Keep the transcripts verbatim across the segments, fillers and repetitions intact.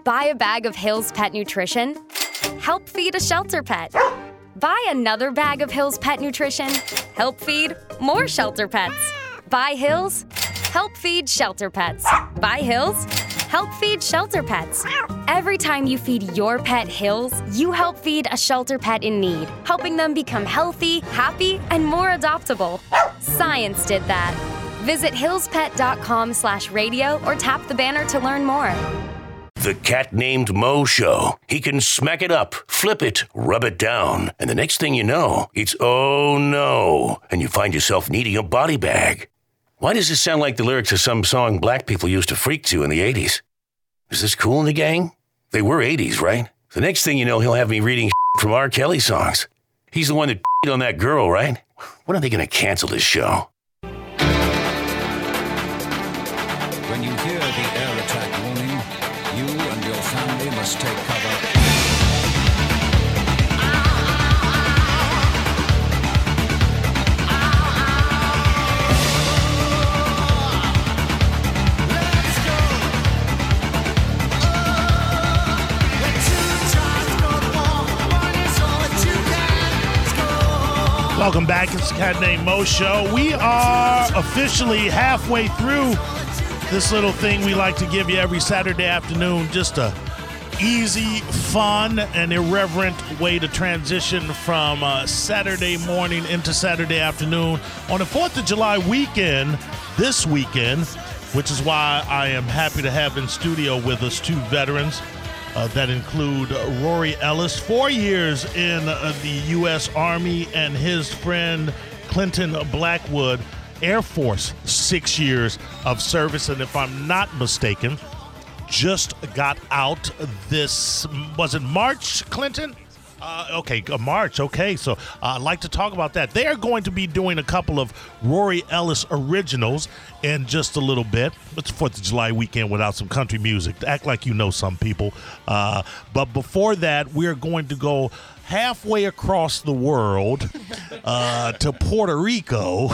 Buy a bag of Hill's Pet Nutrition. Help feed a shelter pet. Buy another bag of Hill's Pet Nutrition. Help feed more shelter pets. Buy Hill's. Help feed shelter pets. Buy Hill's. Help feed shelter pets. Every time you feed your pet Hill's, you help feed a shelter pet in need, helping them become healthy, happy, and more adoptable. Science did that. Visit hillspet.com slash radio or tap the banner to learn more. The Cat Named Mo Show. He can smack it up, flip it, rub it down, and the next thing you know, it's oh no, and you find yourself needing a body bag. Why does this sound like the lyrics of some song black people used to freak to in the eighties? Is this Cool in the Gang? They were eighties, right? The next thing you know, he'll have me reading from R. Kelly songs. He's the one that on that girl, right? When are they going to cancel this show? When you hear the air attack warning, you and your family must take cover. Welcome back. It's the Cat Named Mo Show. We are officially halfway through this little thing we like to give you every Saturday afternoon. Just a easy, fun, and irreverent way to transition from uh, Saturday morning into Saturday afternoon. On the fourth of July weekend, this weekend, which is why I am happy to have in studio with us two veterans. Uh, that include uh, Rory Ellis, four years in uh, the U S Army, and his friend Clinton Blackwood, Air Force, six years of service. And if I'm not mistaken, just got out this, was it March, Clinton? Uh, okay, uh, March. Okay, so uh, I'd like to talk about that. They are going to be doing a couple of Rory Ellis originals in just a little bit. It's fourth of July weekend without some country music. Act like you know some people. Uh, but before that, we're going to go halfway across the world uh, to Puerto Rico,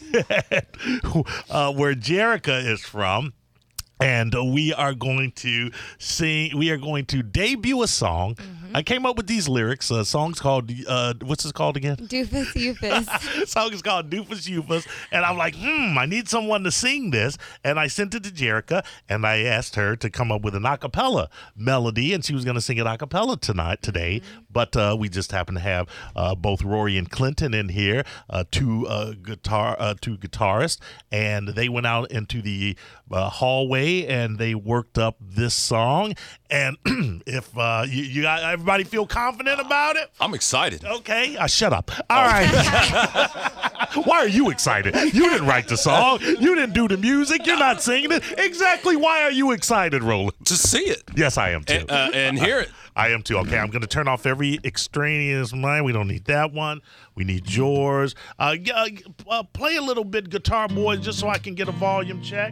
uh, where Jerica is from. And we are going to sing, we are going to debut a song. Mm-hmm. I came up with these lyrics. A song's called, uh, what's it called again? Doofus Yoofus. Song is called Doofus Yoofus. And I'm like, hmm, I need someone to sing this. And I sent it to Jerica, and I asked her to come up with an a cappella melody, and she was going to sing it a cappella tonight, today. Mm-hmm. But uh, we just happen to have uh, both Rory and Clinton in here, uh, two, uh, guitar, uh, two guitarists, and they went out into the uh, hallway and they worked up this song. And if uh, you, you got, everybody feel confident about it? I'm excited. Okay, uh, shut up. All right. Why are you excited? You didn't write the song. You didn't do the music. You're not singing it. Exactly why are you excited, Roland? To see it. Yes, I am too. And, uh, and hear it. I am too. Okay, I'm going to turn off every extraneous line. We don't need that one. We need yours. Uh, uh, play a little bit, Guitar Boys, just so I can get a volume check.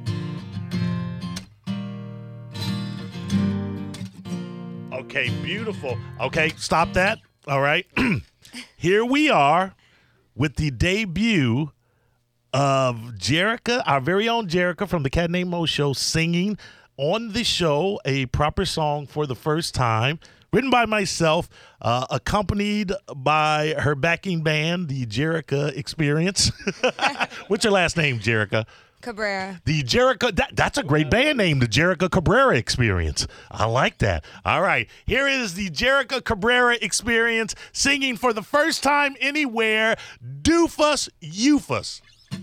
Okay, beautiful. Okay, stop that. All right. Here we are with the debut of Jerica, our very own Jerica from the Cat Named Mo Show, singing on the show a proper song for the first time, written by myself, uh, accompanied by her backing band, the Jerica Experience. What's your last name, Jerica? Cabrera. The Jerica, that, that's a great band name, the Jerica Cabrera Experience. I like that. All right, here is the Jerica Cabrera Experience singing for the first time anywhere, Doofus Yoofus.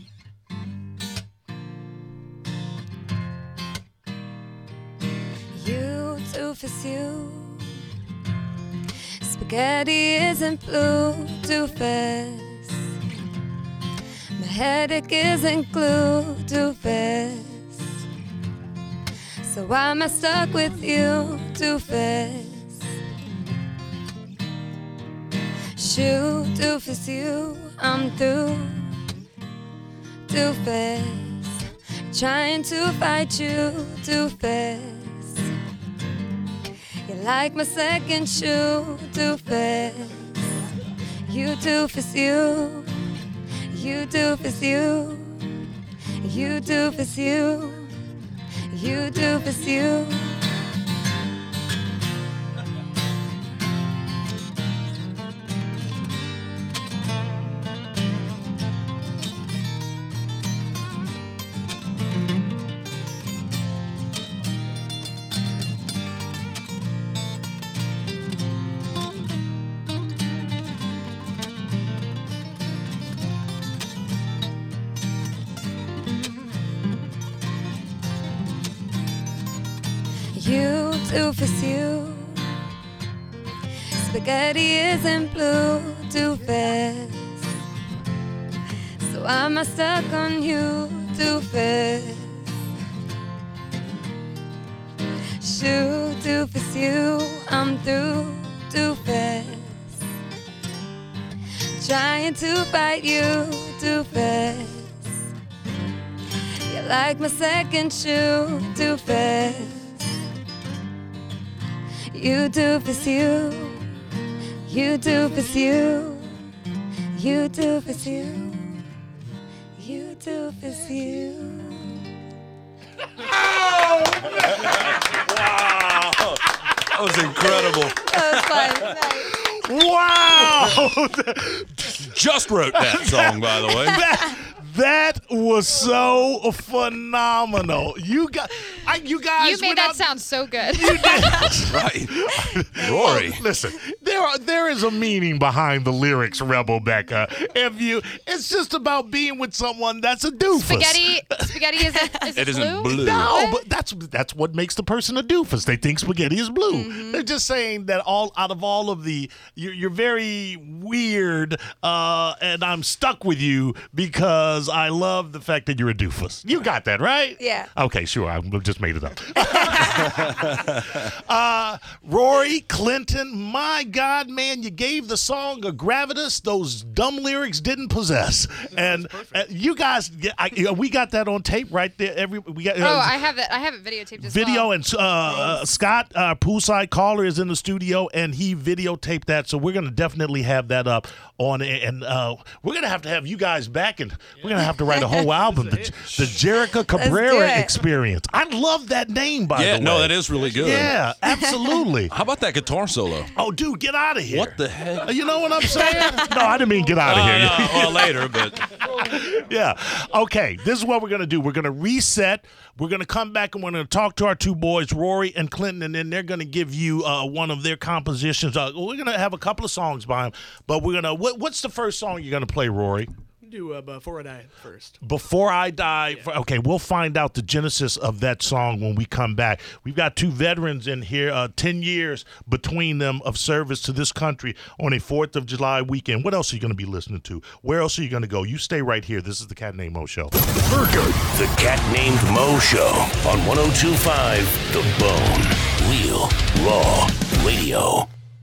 You, doofus, you. Spaghetti isn't blue, doofus. My headache isn't glue, doofus. So why am I stuck with you, doofus? Shoo, doofus, you, I'm through, doofus. Trying to fight you, doofus. You like my second shoe, doofus. You, doofus, you. You, doofus, you. You, doofus, you. You, doofus, you. doofus you. Spaghetti isn't blue, doofus. So I'm stuck on you, doofus. Shoot, doofus you, I'm through, doofus. Trying to fight you, doofus. You're like my second shoe, doofus. You doofus you. You doofus you. You doofus you. You doofus you. Wow. That was incredible. That was fun. Wow. Just wrote that song, by the way. that, that was so phenomenal. You got, I, you guys. You made without, that sound so good. Right. Rory. Listen, there are there is a meaning behind the lyrics, Rebel Becca. If you, it's just about being with someone that's a doofus. Spaghetti, spaghetti isn't, is It it isn't blue? blue. No, but that's that's what makes the person a doofus. They think spaghetti is blue. Mm-hmm. They're just saying that all out of all of the, you're, you're very weird, uh, and I'm stuck with you because I love the fact that you're a doofus. You got that, right? Yeah. Okay, sure. I just made it up. uh, Rory Clinton, my God, man, you gave the song a gravitas those dumb lyrics didn't possess. And uh, you guys, yeah, I, you know, we got that on tape right there. Every we got. Oh, uh, I have it. I have it videotaped as video well. and uh, uh, Scott, uh, poolside caller, is in the studio and he videotaped that, so we're gonna definitely have that up on it, and uh, we're gonna have to have you guys back, and we're gonna have to write a whole album, the, the Jerica Cabrera it. Experience. I love that name, by Yeah, the way. no, that is really good. Yeah, absolutely. How about that guitar solo? Oh, dude, get out of here! What the heck? You know what I'm saying? No, I didn't mean get out of Oh, here. no, well, later, but Yeah. Okay, this is what we're going to do. We're going to reset. We're going to come back and we're going to talk to our two boys, Rory and Clinton, and then they're going to give you uh, one of their compositions. Uh, we're going to have a couple of songs by them, but we're going to, what, what's the first song you're going to play, Rory? Do uh, Before I Die first. Before I Die. Yeah. Okay, we'll find out the genesis of that song when we come back. We've got two veterans in here, uh, ten years between them of service to this country on a fourth of July weekend. What else are you going to be listening to? Where else are you going to go? You stay right here. This is the Cat Named Mo Show. The Cat Named Mo Show on one oh two point five The Bone. Real, raw radio.